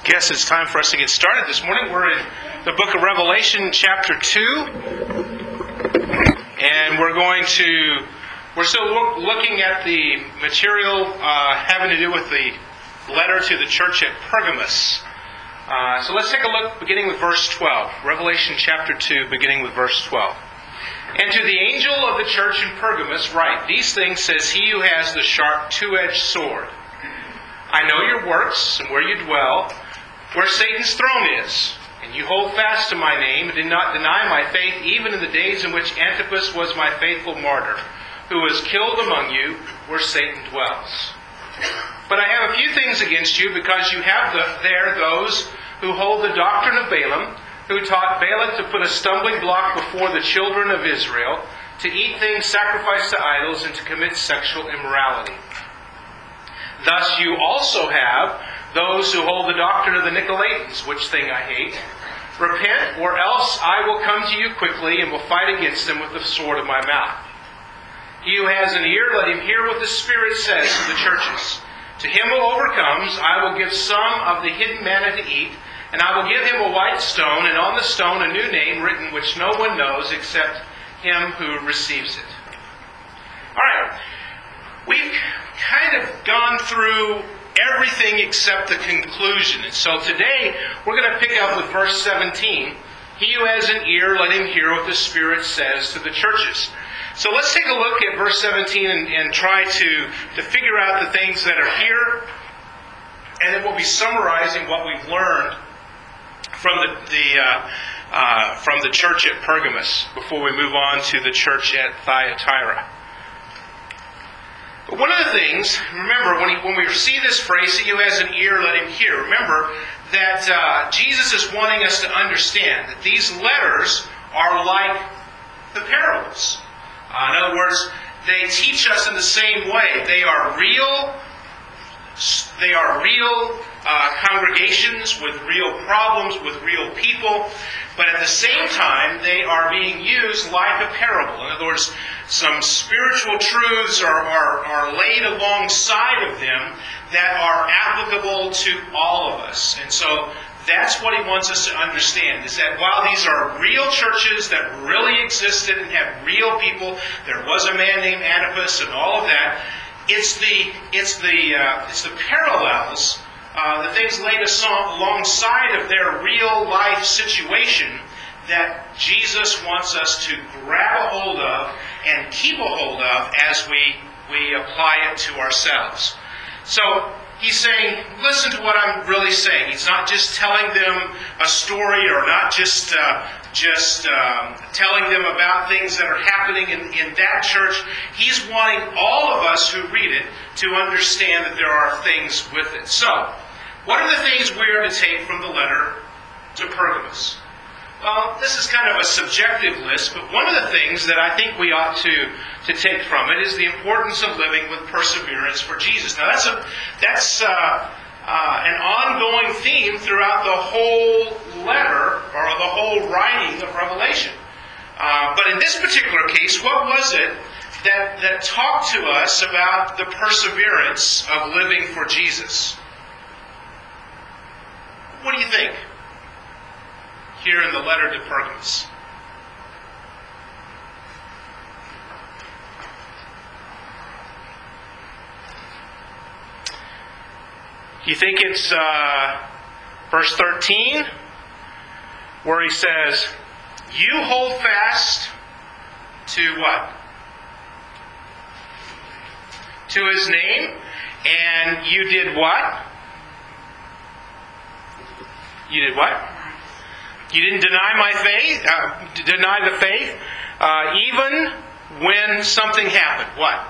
guess it's time for us to get started this morning. We're in the book of Revelation, chapter 2. And we're still looking at the material having to do with the letter to the church at Pergamos. So let's take a look beginning with verse 12. Revelation chapter 2, beginning with verse 12. And to the angel of the church in Pergamos write, These things says he who has the sharp two-edged sword. I know your works and where you dwell, where Satan's throne is. And you hold fast to my name and did not deny my faith, even in the days in which Antipas was my faithful martyr, who was killed among you, where Satan dwells. But I have a few things against you, because you have there those who hold the doctrine of Balaam, who taught Balak to put a stumbling block before the children of Israel, to eat things sacrificed to idols, and to commit sexual immorality. Thus you also have those who hold the doctrine of the Nicolaitans, which thing I hate. Repent, or else I will come to you quickly, and will fight against them with the sword of my mouth. He who has an ear, let him hear what the Spirit says to the churches. To him who overcomes, I will give some of the hidden manna to eat, and I will give him a white stone, and on the stone a new name written, which no one knows except him who receives it. All right. We've kind of gone through everything except the conclusion. And so today we're going to pick up with verse 17. He who has an ear, let him hear what the Spirit says to the churches. So let's take a look at verse 17 and try to figure out the things that are here. And then we'll be summarizing what we've learned from the church at Pergamos before we move on to the church at Thyatira. But one of the things, remember, when we see this phrase, he who has an ear, let him hear. Remember that Jesus is wanting us to understand that these letters are like the parables. In other words, they teach us in the same way. They are real congregations with real problems, with real people. But at the same time, they are being used like a parable. In other words, some spiritual truths are laid alongside of them that are applicable to all of us. And so that's what he wants us to understand, is that while these are real churches that really existed and have real people, there was a man named Antipas and all of that, it's the parallels, the things laid alongside of their real life situation that Jesus wants us to grab a hold of and keep a hold of as we apply it to ourselves. So he's saying, listen to what I'm really saying. He's not just telling them a story, or not just telling them about things that are happening in that church. He's wanting all of us who read it to understand that there are things with it. So, what are the things we are to take from the letter to Pergamos? Well, this is kind of a subjective list, but one of the things that I think we ought to take from it is the importance of living with perseverance for Jesus. Now, that's an ongoing theme throughout the whole letter, or the whole writing of Revelation. But in this particular case, what was it that talked to us about the perseverance of living for Jesus? What do you think? Here in the letter to Pergamos. You think it's verse 13, where he says, you hold fast to what? To his name, and you did what? You did what? You didn't deny my faith, deny the faith, even when something happened. What?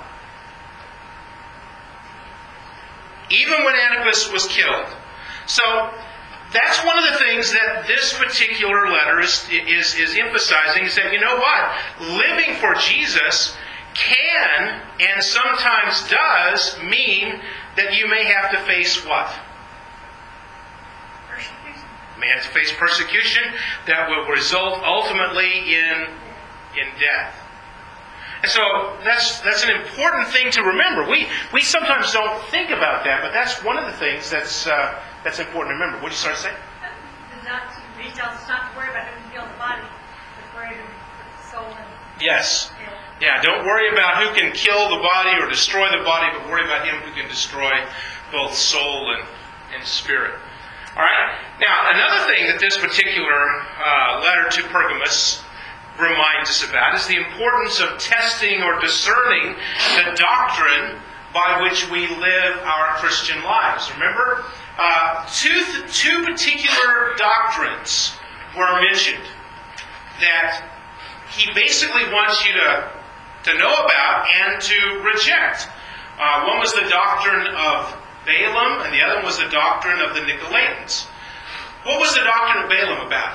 Even when Antipas was killed. So that's one of the things that this particular letter is emphasizing, is that, you know what? Living for Jesus can, and sometimes does, mean that you may have to face what? May have to face persecution that will result ultimately in death. And so that's an important thing to remember. We sometimes don't think about that, but that's one of the things that's important to remember. What did you start to say? He tells us not to worry about who can kill the body, but worry about the soul and Yes. Yeah, don't worry about who can kill the body or destroy the body, but worry about him who can destroy both soul and spirit. All right? Now, another thing that this particular letter to Pergamos reminds us about is the importance of testing or discerning the doctrine by which we live our Christian lives. Remember, two particular doctrines were mentioned that he basically wants you to know about and to reject. One was the doctrine of Balaam, and the other one was the doctrine of the Nicolaitans. What was the doctrine of Balaam about?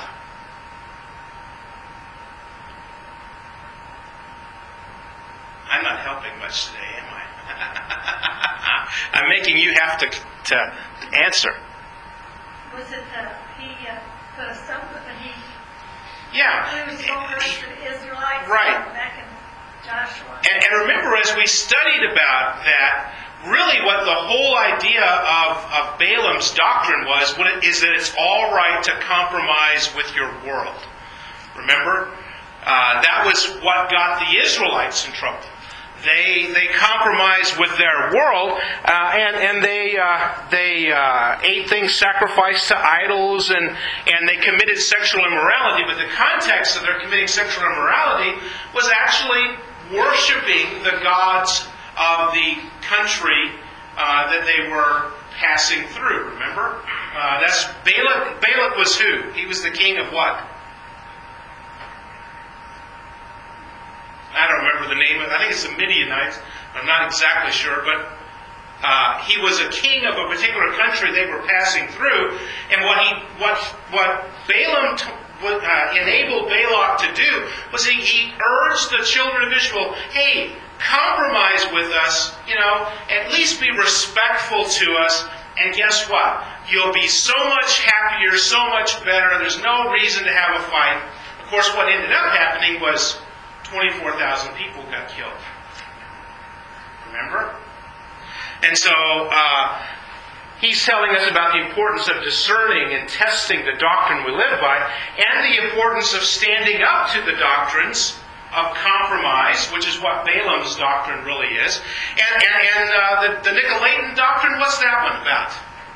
I'm not helping much today, am I? I'm making you have to answer. Was it that he put a stump and he was to the Israelites right. back in Joshua? And remember, as we studied about that, really what the whole idea of Balaam's doctrine is that it's all right to compromise with your world. Remember? That was what got the Israelites in trouble. They compromised with their world, and they ate things sacrificed to idols, and they committed sexual immorality. But the context of their committing sexual immorality was actually worshiping the gods of the country that they were passing through. Remember? That's Balak. Balak was who? He was the king of what? I don't remember the name of it. I think it's the Midianites. I'm not exactly sure, but he was a king of a particular country they were passing through. And what Balaam enabled Balak to do was he urged the children of Israel, hey, compromise with us, at least be respectful to us, and guess what? You'll be so much happier, so much better. There's no reason to have a fight. Of course, what ended up happening was 24,000 people got killed. Remember? And so he's telling us about the importance of discerning and testing the doctrine we live by, and the importance of standing up to the doctrines of compromise, which is what Balaam's doctrine really is. And the Nicolaitan doctrine, what's that one about?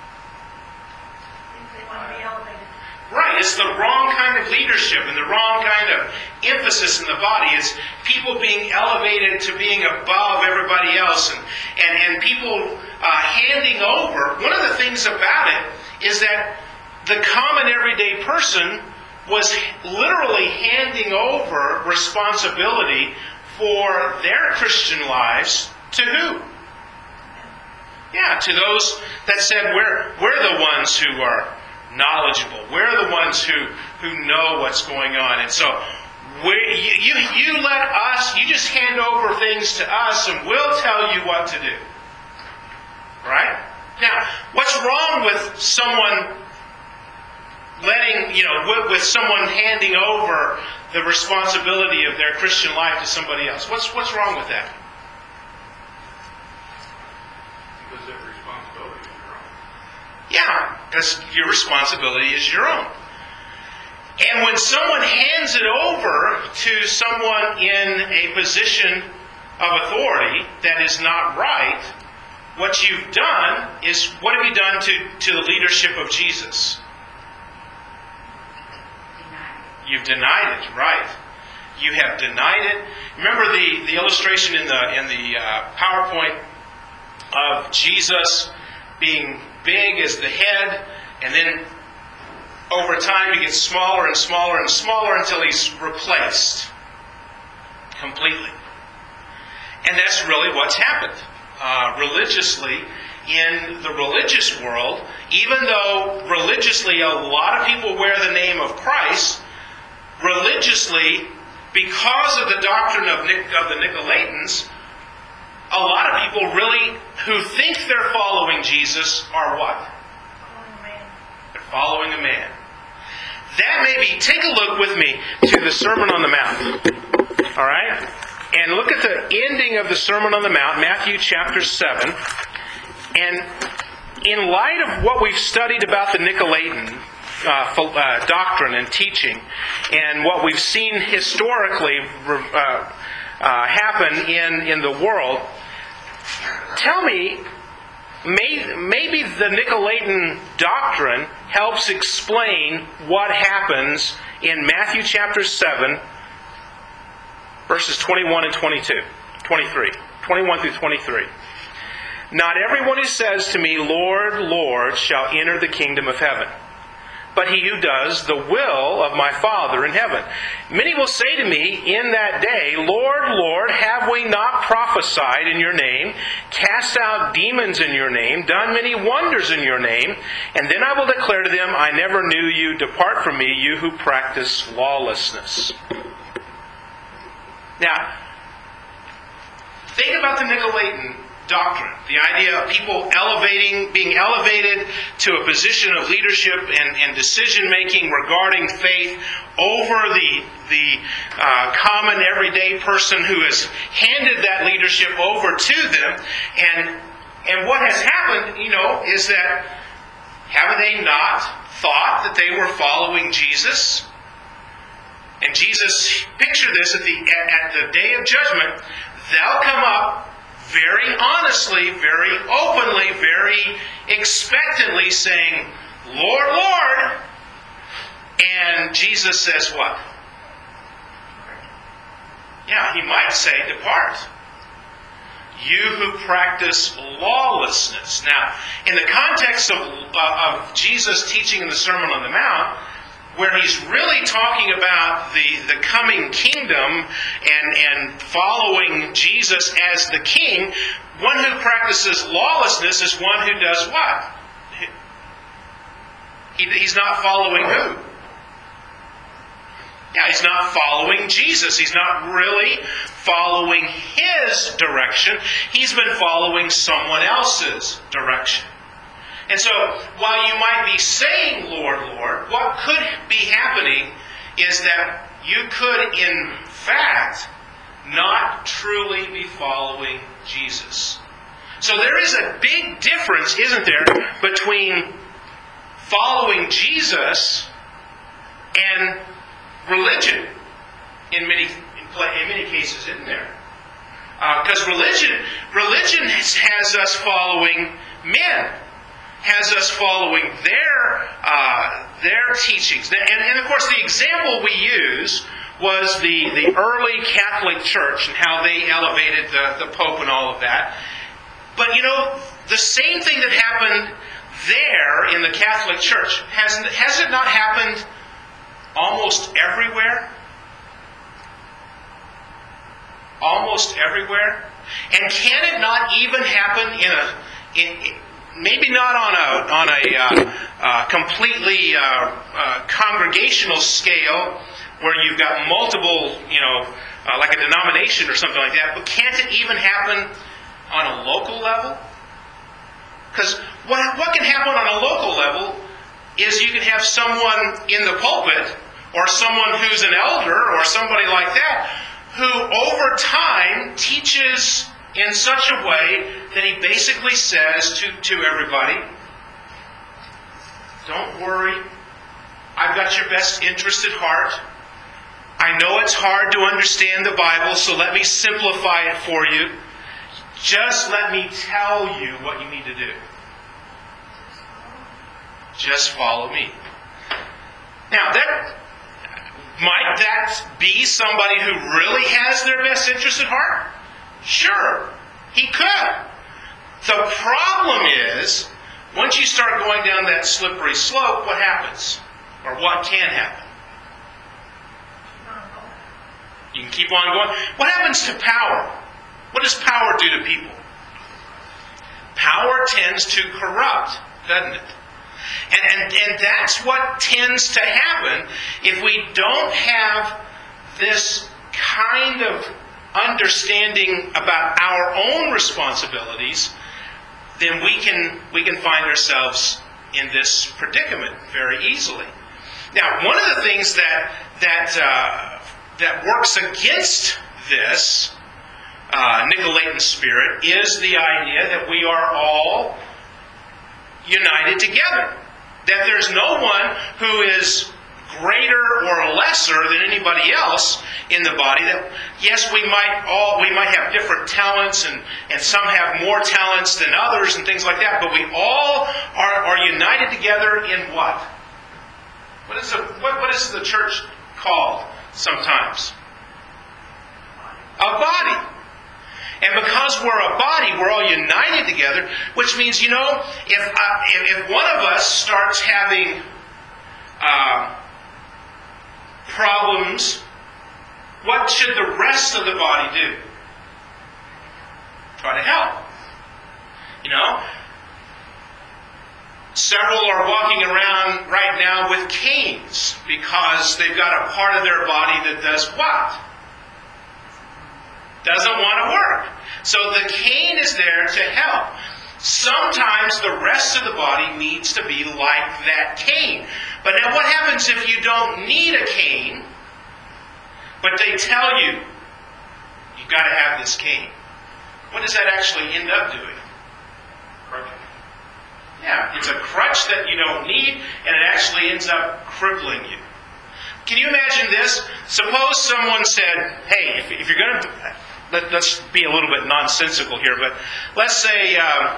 They want to be elevated. Right, it's the wrong kind of leadership and the wrong kind of emphasis in the body. It's people being elevated to being above everybody else, and people handing over. One of the things about it is that the common everyday person was literally handing over responsibility for their Christian lives to who? Yeah, to those that said we're the ones who are knowledgeable. We're the ones who know what's going on. And so you let us, you just hand over things to us and we'll tell you what to do. Right? Now, what's wrong with someone with someone handing over the responsibility of their Christian life to somebody else? What's wrong with that? Because that responsibility is your own. Yeah, because your responsibility is your own. And when someone hands it over to someone in a position of authority that is not right, what you've done is, what have you done to the leadership of Jesus? You've denied it, right. You have denied it. Remember the illustration in the PowerPoint of Jesus being big as the head, and then over time he gets smaller and smaller and smaller until he's replaced completely. And that's really what's happened. Religiously, in the religious world, even though religiously a lot of people wear the name of Christ, religiously, because of the doctrine of the Nicolaitans, a lot of people really who think they're following Jesus are what? Following a man. They're following a man. That may be, take a look with me to the Sermon on the Mount. All right? and look at the ending of the Sermon on the Mount, Matthew chapter 7. And in light of what we've studied about the Nicolaitan doctrine and teaching, and what we've seen historically happen in the world, tell me, maybe the Nicolaitan doctrine helps explain what happens in Matthew chapter 7, verses 21 and 23. 21 through 23. Not everyone who says to me, Lord, Lord, shall enter the kingdom of heaven, but he who does the will of my Father in heaven. Many will say to me in that day, Lord, Lord, have we not prophesied in your name, cast out demons in your name, done many wonders in your name? And then I will declare to them, I never knew you. Depart from me, you who practice lawlessness. Now, think about the Nicolaitan doctrine. The idea of people being elevated to a position of leadership and decision-making regarding faith over the common everyday person who has handed that leadership over to them. And what has happened, is that have they not thought that they were following Jesus? And Jesus, picture this, at the day of judgment, they'll come up very honestly, very openly, very expectantly saying, Lord, Lord. And Jesus says what? Yeah, he might say, depart. You who practice lawlessness. Now, in the context of Jesus' teaching in the Sermon on the Mount, where he's really talking about the coming kingdom and following Jesus as the king, one who practices lawlessness is one who does what? He's not following who? Yeah, he's not following Jesus. He's not really following his direction. He's been following someone else's direction. And so, while you might be saying, Lord, Lord, what could be happening is that you could, in fact, not truly be following Jesus. So there is a big difference, isn't there, between following Jesus and religion in many cases, isn't there? Because religion has us following men. Has us following their teachings. And of course, the example we use was the early Catholic Church and how they elevated the Pope and all of that. But the same thing that happened there in the Catholic Church, has it not happened almost everywhere? Almost everywhere? And can it not even happen maybe not on a completely congregational scale where you've got multiple, like a denomination or something like that, but can't it even happen on a local level? Because what can happen on a local level is you can have someone in the pulpit or someone who's an elder or somebody like that who over time teaches in such a way that he basically says to everybody, don't worry, I've got your best interest at heart. I know it's hard to understand the Bible, so let me simplify it for you. Just let me tell you what you need to do. Just follow me. Now, might that be somebody who really has their best interest at heart? Sure, he could. The problem is, once you start going down that slippery slope, what happens? Or what can happen? You can keep on going. What happens to power? What does power do to people? Power tends to corrupt, doesn't it? And that's what tends to happen if we don't have this kind of understanding about our own responsibilities. Then we can find ourselves in this predicament very easily. Now, one of the things that works against this Nicolaitan spirit is the idea that we are all united together. That there's no one who is greater or lesser than anybody else in the body. That yes, we might have different talents, and some have more talents than others and things like that, but we all are united together in what? What is the church called sometimes? A body. And because we're a body, we're all united together, which means, if one of us starts having problems, what should the rest of the body do? Try to help. Several are walking around right now with canes because they've got a part of their body that does what? Doesn't want to work. So the cane is there to help. Sometimes the rest of the body needs to be like that cane. But now what happens if you don't need a cane, but they tell you, you've got to have this cane? What does that actually end up doing? Crutch. Yeah, it's a crutch that you don't need, and it actually ends up crippling you. Can you imagine this? Suppose someone said, hey, if you're going to... Let's be a little bit nonsensical here, but let's say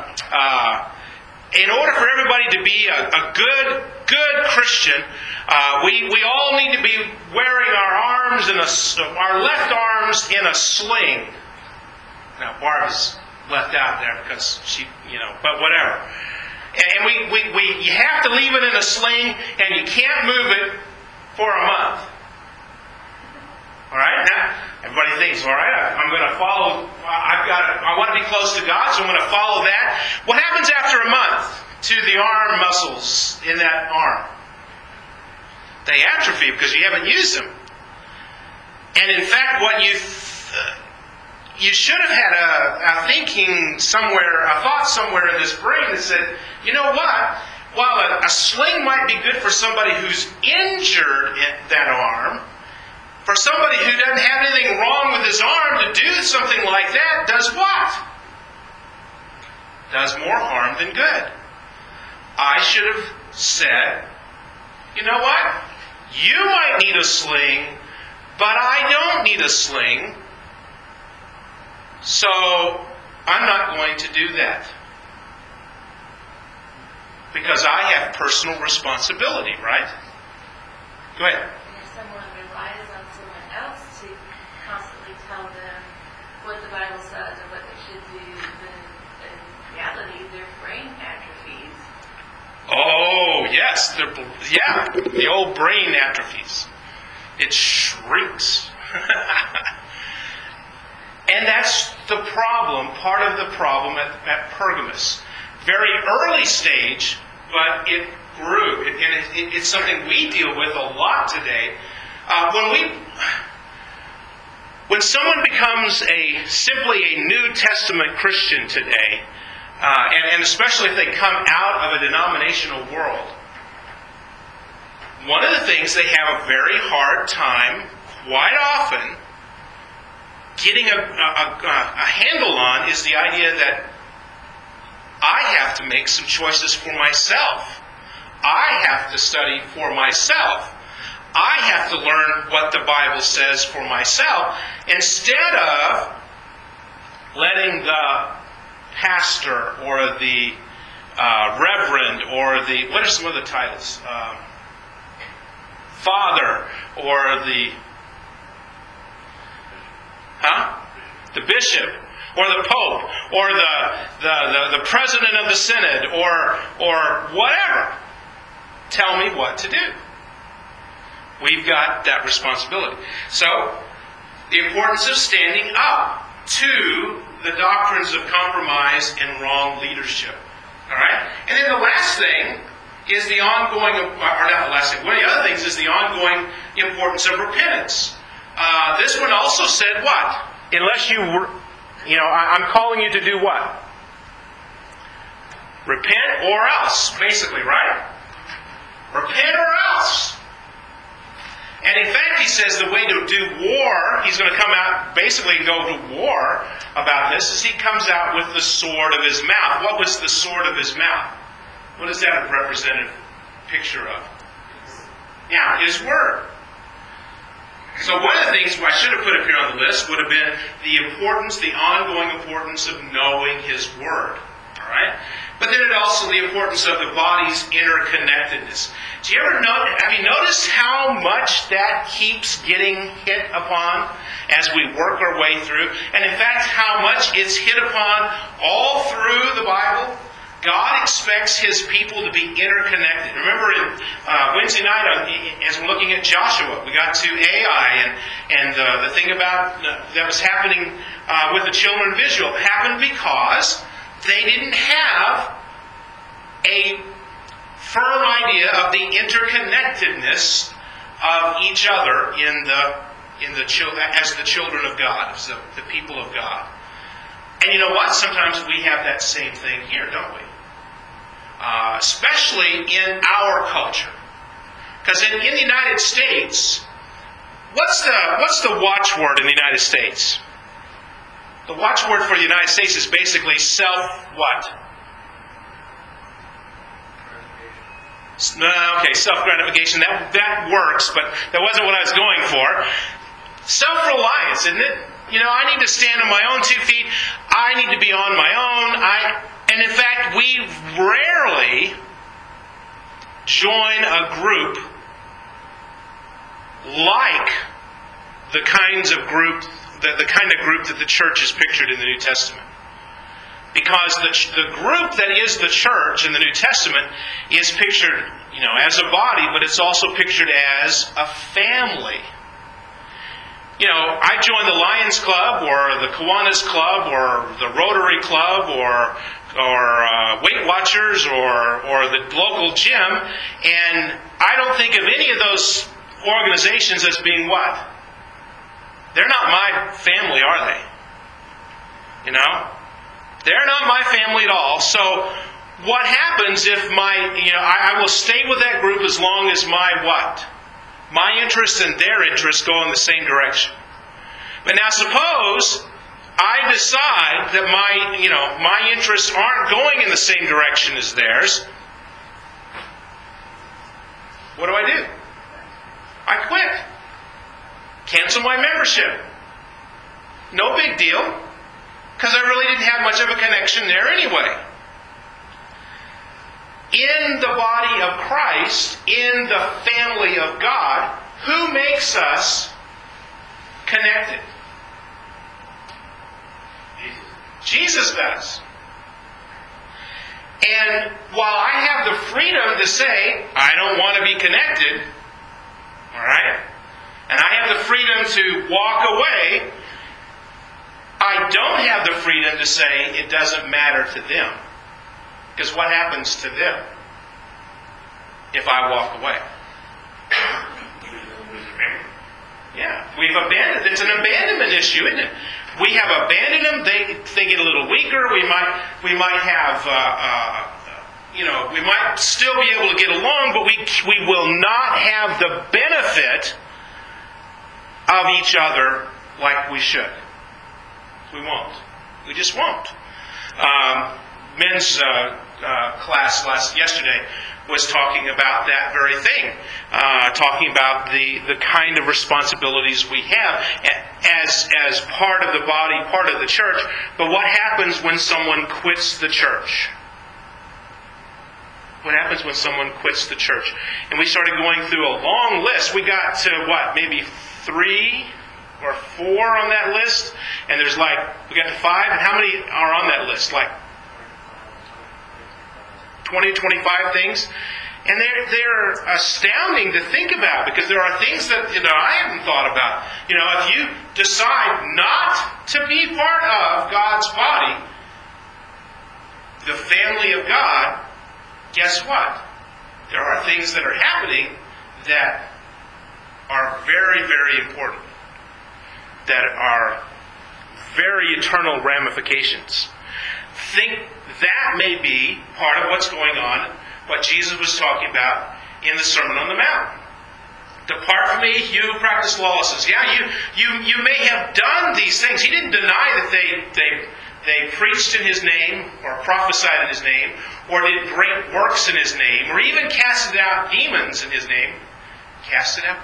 in order for everybody to be a good Christian, we all need to be wearing our left arms in a sling. Now, Barb is left out there because she, but whatever. And you have to leave it in a sling, and you can't move it for a month. All right? Now, everybody thinks, all right, I'm going to follow, I want to be close to God, so I'm going to follow that. What happens after a month to the arm muscles in that arm? They atrophy because you haven't used them. And in fact, what you should have had a thinking somewhere, a thought somewhere in this brain that said, you know what? While a sling might be good for somebody who's injured in that arm, for somebody who doesn't have anything wrong with his arm to do something like that, does what? Does more harm than good. I should have said, you know what? You might need a sling, but I don't need a sling, so I'm not going to do that. Because I have personal responsibility, right? Go ahead. If someone relies on someone else to constantly tell them what the Bible says or what they should do, then in reality their brain atrophies. Oh, yes. The old brain atrophies. It shrinks. And that's the problem, part of the problem at Pergamos. Very early stage, but it grew. It's something we deal with a lot today. When someone becomes simply a New Testament Christian today, and especially if they come out of a denominational world, one of the things they have a very hard time, quite often, getting a handle on is the idea that I have to make some choices for myself. I have to study for myself. I have to learn what the Bible says for myself instead of letting the pastor or the reverend or what are some of the titles? Father or the bishop or the pope or the president of the synod or whatever tell me what to do. We've got that responsibility. So, the importance of standing up to the doctrines of compromise and wrong leadership. All right? And then the last thing is the ongoing, or not the last thing, one of the other things is the ongoing importance of repentance. This one also said what? Unless I'm calling you to do what? Repent or else, basically, right? Repent or else. And in fact, he says the way to do war, he's going to come out basically and go to war about this, is he comes out with the sword of his mouth. What was the sword of his mouth? What is that a representative picture of? Yeah, his word. So one of the things I should have put up here on the list would have been the ongoing importance of knowing his word. All right? But then also the importance of the body's interconnectedness. Do you ever have you noticed how much that keeps getting hit upon as we work our way through? And in fact, how much it's hit upon all through the Bible? God expects His people to be interconnected. Remember in Wednesday night, as we're looking at Joshua, we got to Ai, and the thing about that was happening with the children of Israel happened because they didn't have a firm idea of the interconnectedness of each other as the children of God, as the people of God. And you know what? Sometimes we have that same thing here, don't we? Especially in our culture. Because in the United States, what's the watchword in the United States? The watchword for the United States is basically self-what? Okay, self-gratification. That works, but that wasn't what I was going for. Self-reliance, isn't it? You know, I need to stand on my own 2 feet. I need to be on my own. And in fact, we rarely join a group like the kind of group that the church is pictured in the New Testament. Because the group that is the church in the New Testament is pictured, as a body, but it's also pictured as a family. I joined the Lions Club or the Kiwanis Club or the Rotary Club or Weight Watchers or the local gym, and I don't think of any of those organizations as being what? They're not my family, are they? They're not my family at all. So what happens if I will stay with that group as long as my what? My interests and their interests go in the same direction. But now suppose I decide that my interests aren't going in the same direction as theirs. What do? I quit. Cancel my membership. No big deal, because I really didn't have much of a connection there anyway. In the body of Christ, in the family of God, who makes us connected? Jesus does. And while I have the freedom to say, I don't want to be connected, all right, and I have the freedom to walk away, I don't have the freedom to say it doesn't matter to them. Because what happens to them if I walk away? Yeah, we've abandoned. It's an abandonment issue, isn't it? We have abandoned them. They get a little weaker. We might have, we might still be able to get along, but we will not have the benefit of each other like we should. We won't. We just won't. Men's class yesterday was talking about that very thing, talking about the kind of responsibilities we have as part of the body, part of the church. But what happens when someone quits the church? What happens when someone quits the church? And we started going through a long list. We got to maybe 3 or 4 on that list, and we got to 5. And how many are on that list? 20, 25 things. And they're astounding to think about, because there are things that I haven't thought about. If you decide not to be part of God's body, the family of God, guess what? There are things that are happening that are very, very important, that are very eternal ramifications. Think that may be part of what's going on, what Jesus was talking about in the Sermon on the Mount. Depart from me, you who practice lawlessness. Yeah, you may have done these things. He didn't deny that they preached in His name, or prophesied in His name, or did great works in His name, or even casted out demons in His name. Cast out.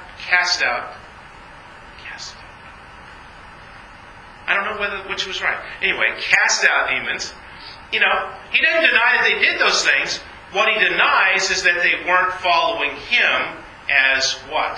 I don't know which was right. Anyway, cast out demons. He doesn't deny that they did those things. What He denies is that they weren't following Him as what?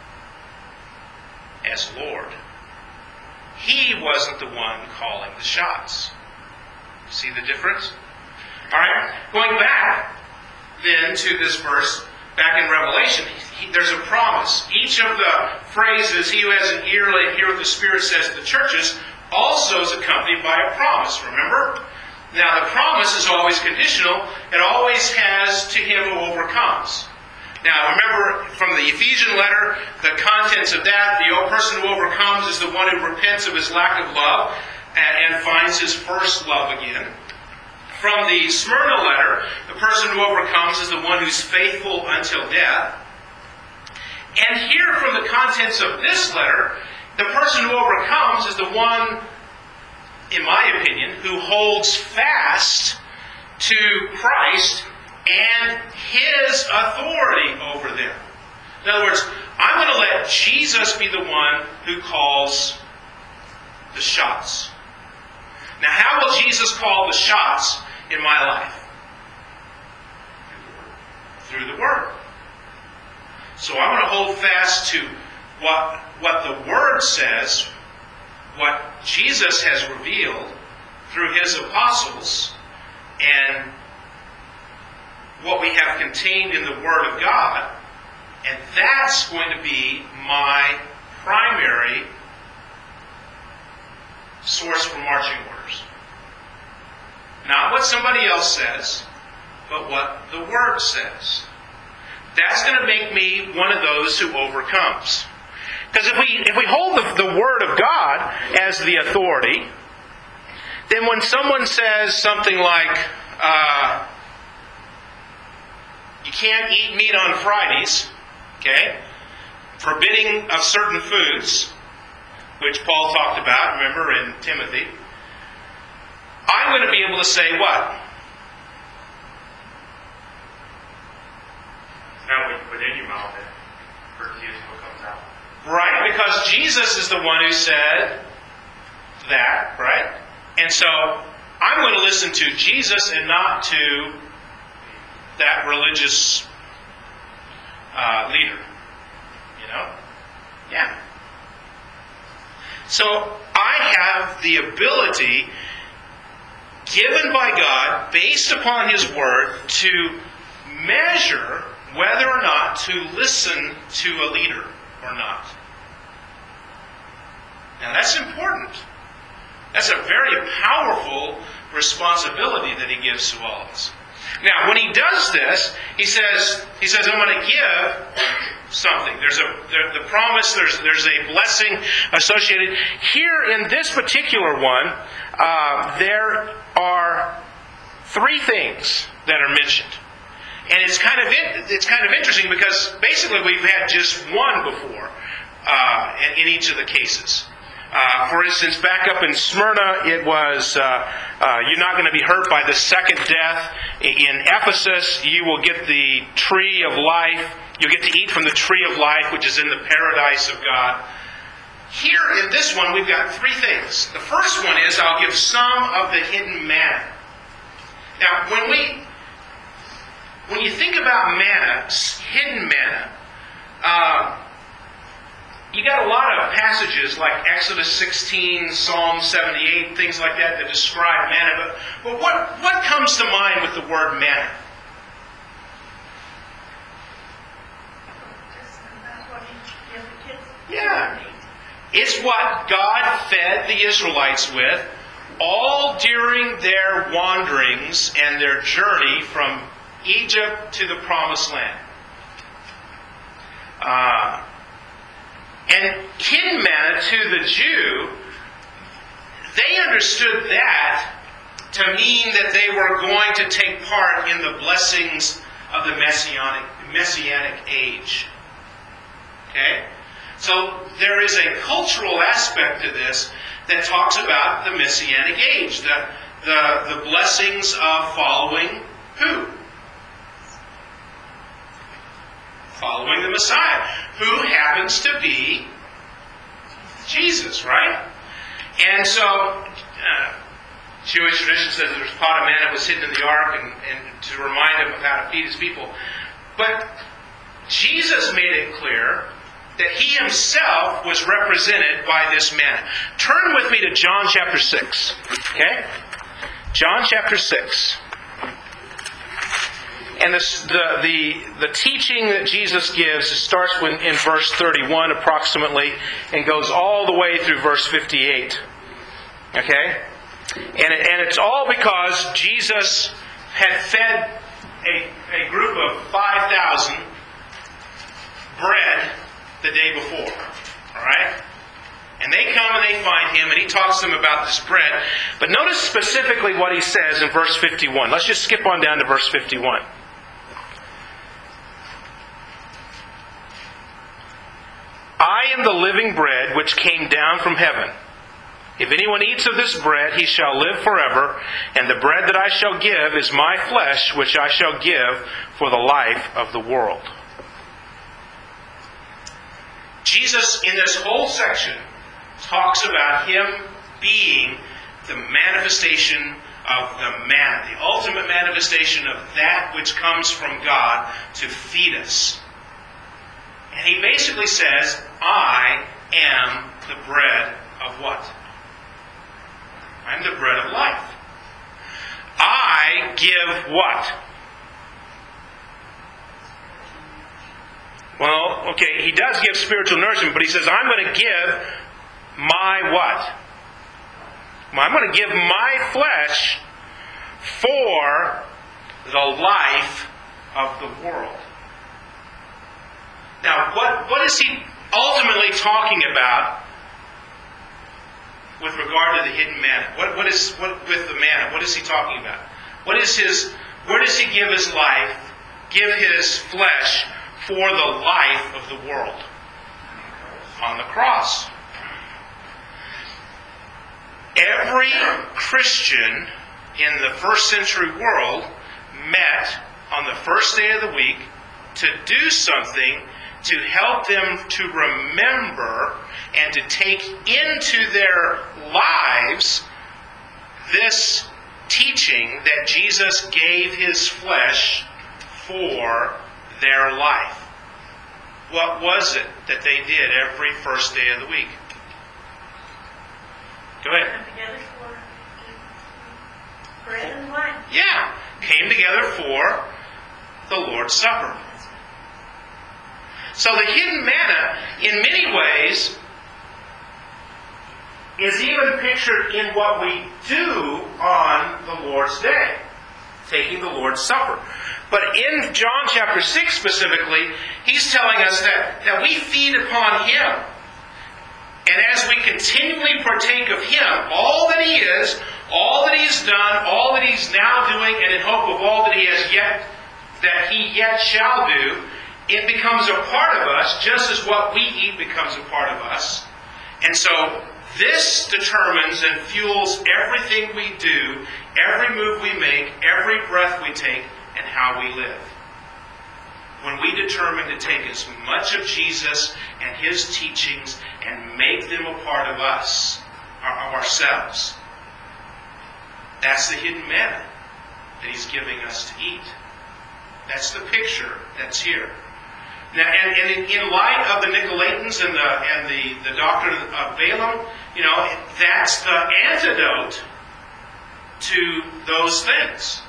As Lord. He wasn't the one calling the shots. See the difference? Alright, going back then to this verse, back in Revelation, there's a promise. Each of the phrases, he who has an ear, let him hear what the Spirit says to the churches, also is accompanied by a promise, remember? Now the promise is always conditional. It always has to him who overcomes. Now remember from the Ephesian letter, the contents of that, the person who overcomes is the one who repents of his lack of love and finds his first love again. From the Smyrna letter, the person who overcomes is the one who's faithful until death. And here from the contents of this letter, the person who overcomes is the one, in my opinion, who holds fast to Christ and His authority over them. In other words, I'm going to let Jesus be the one who calls the shots. Now, how will Jesus call the shots in my life? Through the Word. So I'm going to hold fast to what the Word says, what Jesus has revealed through His apostles, and what we have contained in the Word of God, and that's going to be my primary source for marching orders. Not what somebody else says, but what the Word says. That's going to make me one of those who overcomes. Because if we hold the Word of God as the authority, then when someone says something like, you can't eat meat on Fridays, okay, forbidding of certain foods, which Paul talked about, remember, in Timothy, I'm going to be able to say what? Now, within your mouth, that courteous what comes out. Right, because Jesus is the one who said that, right? And so, I'm going to listen to Jesus and not to that religious leader. Yeah. So, I have the ability given by God, based upon His Word, to measure whether or not to listen to a leader or not. Now that's important. That's a very powerful responsibility that He gives to all of us. Now, when He does this, He says, I'm going to give something. There's the promise, there's a blessing associated. Here in this particular one, there are three things that are mentioned. And it's kind of interesting because basically we've had just one before in each of the cases. For instance, back up in Smyrna, it was you're not going to be hurt by the second death. In Ephesus, you will get the tree of life. You'll get to eat from the tree of life, which is in the paradise of God. Here in this one, we've got three things. The first one is I'll give some of the hidden manna. Now, when you think about manna, hidden manna, you got a lot of passages like Exodus 16, Psalm 78, things like that describe manna. But what comes to mind with the word manna? Yeah. It's what God fed the Israelites with all during their wanderings and their journey from Egypt to the Promised Land. And hidden manna to the Jew, they understood that to mean that they were going to take part in the blessings of the Messianic age. Okay? So there is a cultural aspect to this that talks about the Messianic age, the blessings of following who? Following the Messiah, who happens to be Jesus, right? And so, Jewish tradition says there was a pot of manna that was hidden in the ark and to remind him of how to feed his people. But Jesus made it clear that he himself was represented by this manna. Turn with me to John chapter 6. Okay? John chapter 6. And the teaching that Jesus gives starts in verse 31 approximately and goes all the way through verse 58. Okay? And it's all because Jesus had fed a group of 5,000 bread the day before. Alright? And they come and they find him and he talks to them about this bread. But notice specifically what he says in verse 51. Let's just skip on down to verse 51. I am the living bread which came down from heaven. If anyone eats of this bread, he shall live forever, and the bread that I shall give is my flesh, which I shall give for the life of the world. Jesus, in this whole section, talks about him being the manifestation of the manna, the ultimate manifestation of that which comes from God to feed us. And he basically says, I am the bread of what? I'm the bread of life. I give what? Well, okay, he does give spiritual nourishment, but he says, I'm going to give my what? I'm going to give my flesh for the life of the world. Now, what is he ultimately talking about with regard to the hidden manna? What with the manna? What is he talking about? Where does he give his life, give his flesh for the life of the world? On the cross. Every Christian in the first century world met on the first day of the week to do something to help them to remember and to take into their lives this teaching that Jesus gave his flesh for their life. What was it that they did every first day of the week? Go ahead. Come together for bread and wine. Yeah. Came together for the Lord's Supper. So the hidden manna, in many ways, is even pictured in what we do on the Lord's Day, taking the Lord's Supper. But in John chapter 6 specifically, he's telling us that we feed upon him. And as we continually partake of him, all that he is, all that he's done, all that he's now doing, and in hope of all that he yet shall do, it becomes a part of us, just as what we eat becomes a part of us. And so this determines and fuels everything we do, every move we make, every breath we take, and how we live. When we determine to take as much of Jesus and his teachings and make them a part of us, of ourselves, that's the hidden manna that he's giving us to eat. That's the picture that's here. Now, and in light of the Nicolaitans and the doctrine of Balaam, that's the antidote to those things.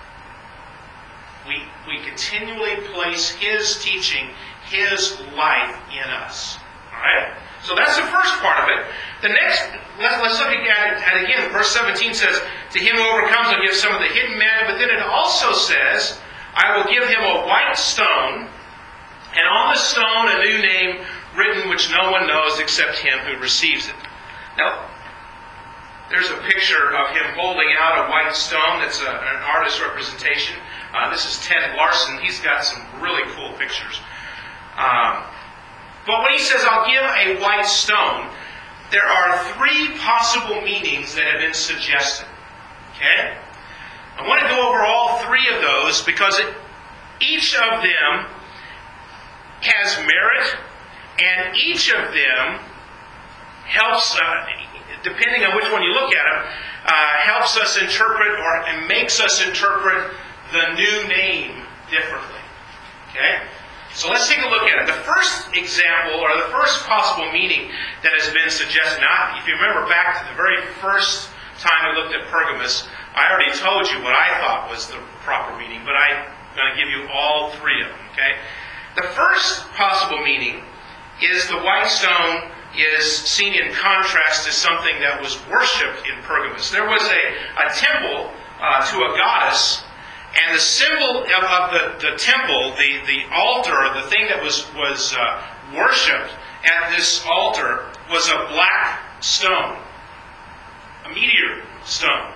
We continually place his teaching, his life in us. Alright? So that's the first part of it. The next, let's look at it again. Verse 17 says, to him who overcomes I'll give some of the hidden manna, but then it also says, I will give him a white stone, and on the stone a new name written which no one knows except him who receives it. Now, there's a picture of him holding out a white stone. That's an artist's representation. This is Ted Larson. He's got some really cool pictures. But when he says, I'll give a white stone, there are three possible meanings that have been suggested. Okay? I want to go over all three of those because each of them has merit, and each of them helps, depending on which one you look at them, helps us interpret and makes us interpret the new name differently. Okay? So let's take a look at it. The first example, or the first possible meaning that has been suggested. Now, if you remember back to the very first time we looked at Pergamos, I already told you what I thought was the proper meaning, but I'm going to give you all three of them. Okay? The first possible meaning is the white stone is seen in contrast to something that was worshipped in Pergamos. There was a temple to a goddess, and the symbol of the temple, the altar, the thing that was worshipped at this altar was a black stone, a meteor stone.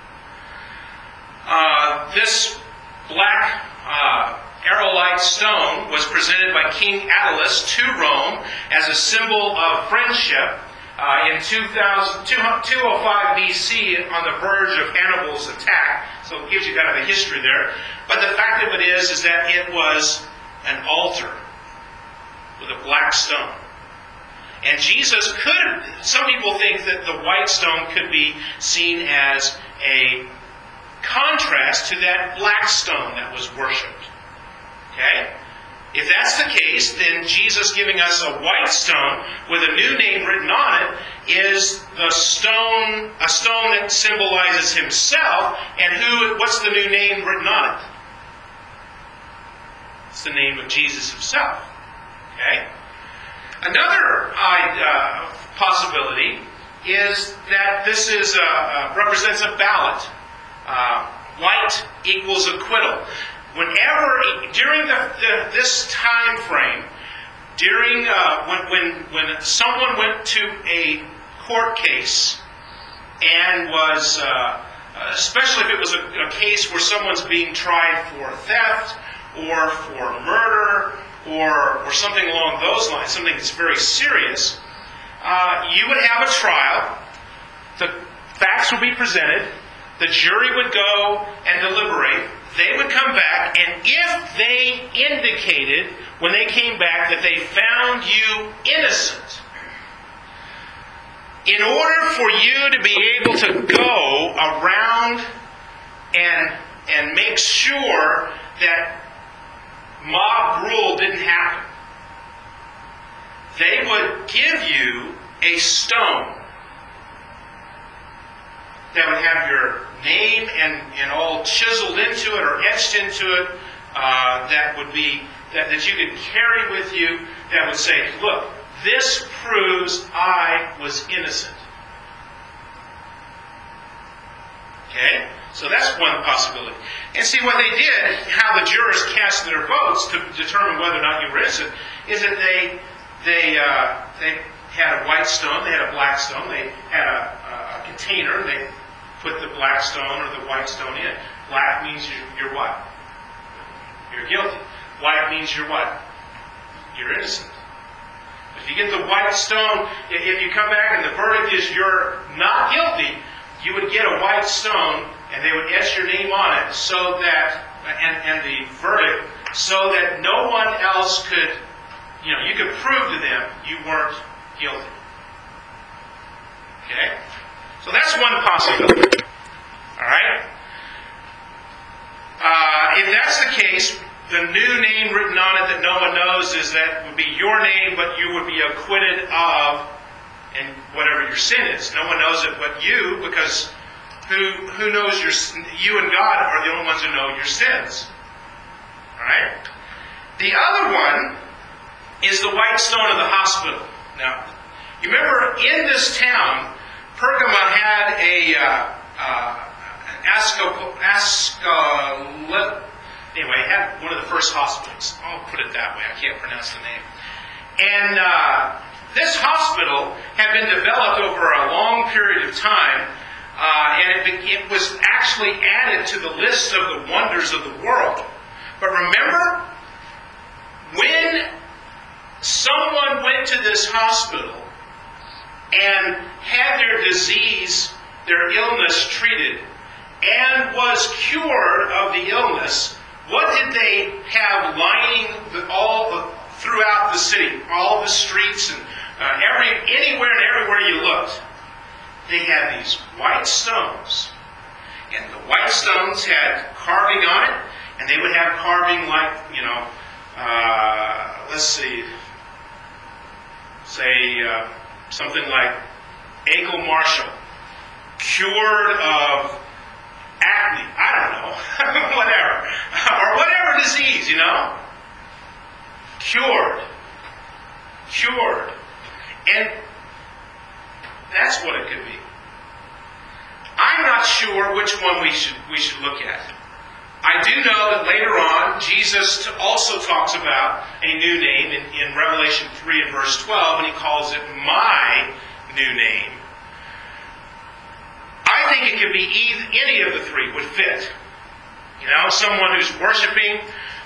This black arrow-like stone was presented by King Attalus to Rome as a symbol of friendship in 205 BC on the verge of Hannibal's attack. So it gives you kind of a history there. But the fact of it is that it was an altar with a black stone. And Jesus could, some people think that the white stone could be seen as a contrast to that black stone that was worshipped. Okay? If that's the case, then Jesus giving us a white stone with a new name written on it is a stone that symbolizes himself, and what's the new name written on it? It's the name of Jesus himself. Okay? Another possibility is that this represents a ballot. White equals acquittal. Whenever, during this time frame, when someone went to a court case and was, especially if it was a case where someone's being tried for theft or for murder or something along those lines, something that's very serious, you would have a trial. The facts would be presented. The jury would go and deliberate. They would come back, and if they indicated, when they came back, that they found you innocent, in order for you to be able to go around and make sure that mob rule didn't happen, they would give you a stone that would have your name and all chiseled into it or etched into it, that would be that you could carry with you, that would say, look, this proves I was innocent. Okay? So that's one possibility. And see, what they did, how the jurors cast their votes to determine whether or not you were innocent, is that they had a white stone, they had a black stone, they had a container, they put the black stone or the white stone in. Black means you're what? You're guilty. White means you're what? You're innocent. If you get the white stone, if you come back and the verdict is you're not guilty, you would get a white stone and they would etch your name on it so that, and the verdict, so that no one else could, you could prove to them you weren't guilty. Okay? So that's one possibility. All right? If that's the case, the new name written on it that no one knows is that would be your name, but you would be acquitted of and whatever your sin is. No one knows it but you, because who knows you and God are the only ones who know your sins. All right? The other one is the white stone of the hospital. Now, you remember in this town, Pergamum had it had one of the first hospitals. I'll put it that way. I can't pronounce the name. And this hospital had been developed over a long period of time, and it was actually added to the list of the wonders of the world. But remember, when someone this hospital and had their disease, their illness treated, and was cured of the illness, what did they have lining throughout the city, all the streets, and anywhere and everywhere you looked? They had these white stones. And the white stones had carving on it, and they would have carving like, something like Egil Marshall, cured of acne, I don't know, whatever, or whatever disease, cured, and that's what it could be. I'm not sure which one we should look at. I do know that later on, Jesus also talks about a new name in Revelation 3 and verse 12, and he calls it my new name. I think it could be any of the three would fit. Someone who's worshiping,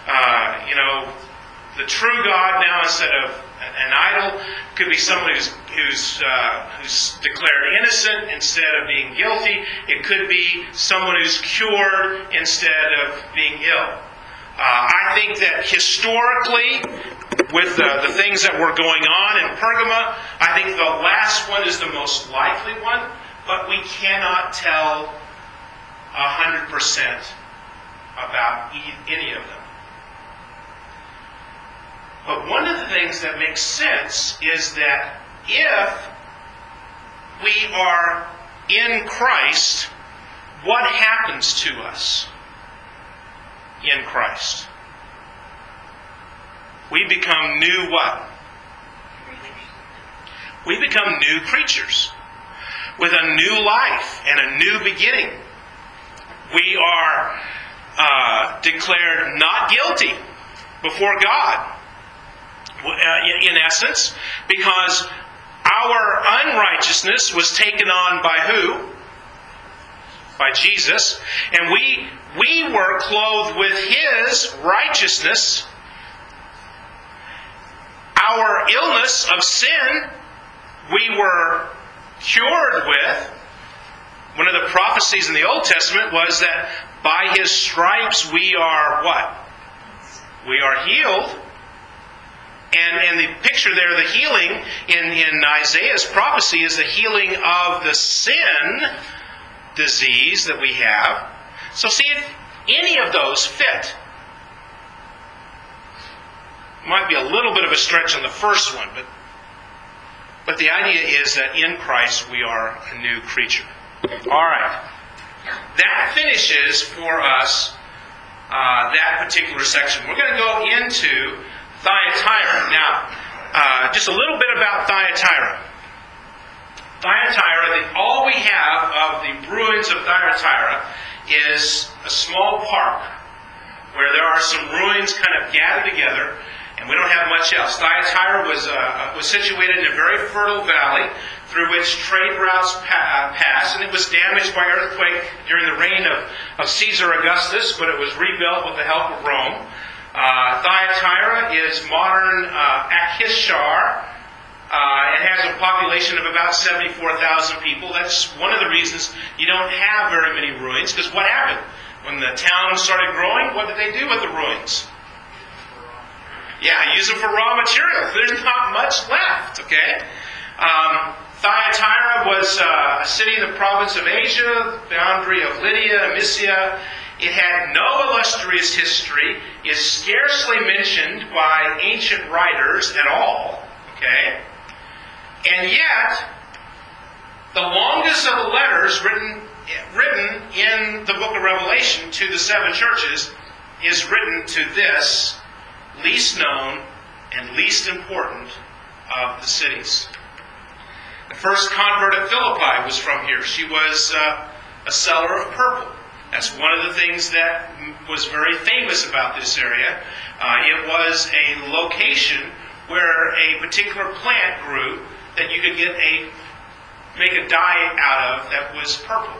the true God now instead of an idol. Could be someone who's declared innocent instead of being guilty. It could be someone who's cured instead of being ill. I think that historically, with the things that were going on in Pergama, I think the last one is the most likely one, but we cannot tell 100% about any of them. But one of the things that makes sense is that if we are in Christ, what happens to us in Christ? We become new what? We become new creatures with a new life and a new beginning. We are declared not guilty before God. In essence, because our unrighteousness was taken on by who? By Jesus. And we were clothed with His righteousness. Our illness of sin, we were cured with. One of the prophecies in the Old Testament was that by His stripes we are what? We are healed. And the picture there, the healing in Isaiah's prophecy is the healing of the sin disease that we have. So see if any of those fit. Might be a little bit of a stretch on the first one, but the idea is that in Christ we are a new creature. All right. That finishes for us that particular section. We're going to go into Thyatira. Now, just a little bit about Thyatira. Thyatira, all we have of the ruins of Thyatira is a small park where there are some ruins kind of gathered together, and we don't have much else. Thyatira was situated in a very fertile valley through which trade routes passed, and it was damaged by earthquake during the reign of Caesar Augustus, but it was rebuilt with the help of Rome. Thyatira is modern Akhisar. It has a population of about 74,000 people. That's one of the reasons you don't have very many ruins, because what happened? When the town started growing, what did they do with the ruins? Yeah, use them for raw material. There's not much left, okay? Thyatira was a city in the province of Asia, boundary of Lydia, Mysia. It had no illustrious history, is scarcely mentioned by ancient writers at all, okay? And yet, the longest of the letters written in the book of Revelation to the seven churches is written to this least known and least important of the cities. The first convert at Philippi was from here. She was a seller of purple. That's one of the things that was very famous about this area. It was a location where a particular plant grew that you could make a dye out of that was purple.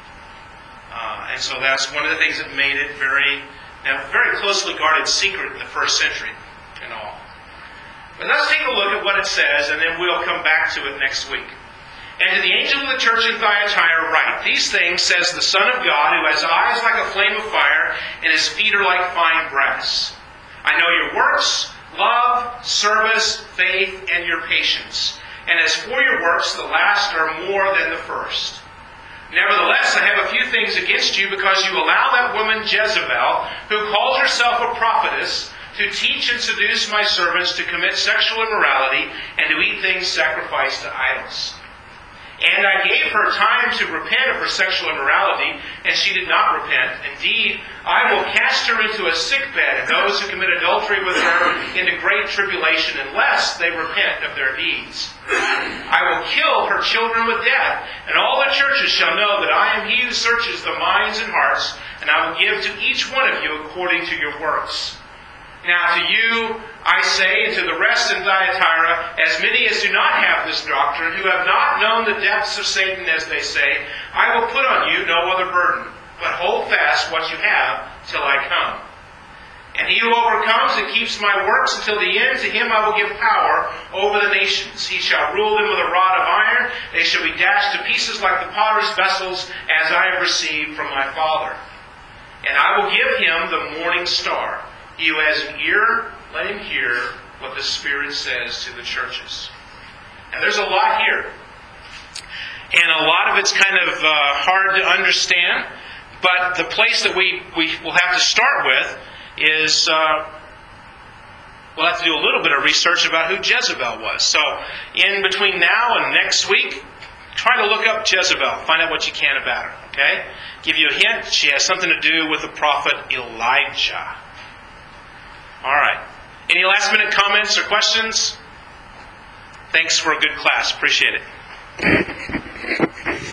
And so that's one of the things that made it very closely guarded secret in the first century and all. But let's take a look at what it says, and then we'll come back to it next week. And to the angel of the church in Thyatira write, These things says the Son of God, who has eyes like a flame of fire, and his feet are like fine brass. I know your works, love, service, faith, and your patience. And as for your works, the last are more than the first. Nevertheless, I have a few things against you, because you allow that woman Jezebel, who calls herself a prophetess, to teach and seduce my servants to commit sexual immorality and to eat things sacrificed to idols. And I gave her time to repent of her sexual immorality, and she did not repent. Indeed, I will cast her into a sick bed, and those who commit adultery with her into great tribulation, unless they repent of their deeds. I will kill her children with death, and all the churches shall know that I am he who searches the minds and hearts, and I will give to each one of you according to your works. Now to you I say, and to the rest in Thyatira, as many as do not have this doctrine, who have not known the depths of Satan, as they say, I will put on you no other burden, but hold fast what you have till I come. And he who overcomes and keeps my works until the end, to him I will give power over the nations. He shall rule them with a rod of iron. They shall be dashed to pieces like the potter's vessels, as I have received from my Father. And I will give him the morning star. He who has an ear, let him hear what the Spirit says to the churches. And there's a lot here. And a lot of it's kind of hard to understand. But the place that we will have to start with is we'll have to do a little bit of research about who Jezebel was. So in between now and next week, try to look up Jezebel. Find out what you can about her. Okay? Give you a hint. She has something to do with the prophet Elijah. All right. Any last minute comments or questions? Thanks for a good class. Appreciate it.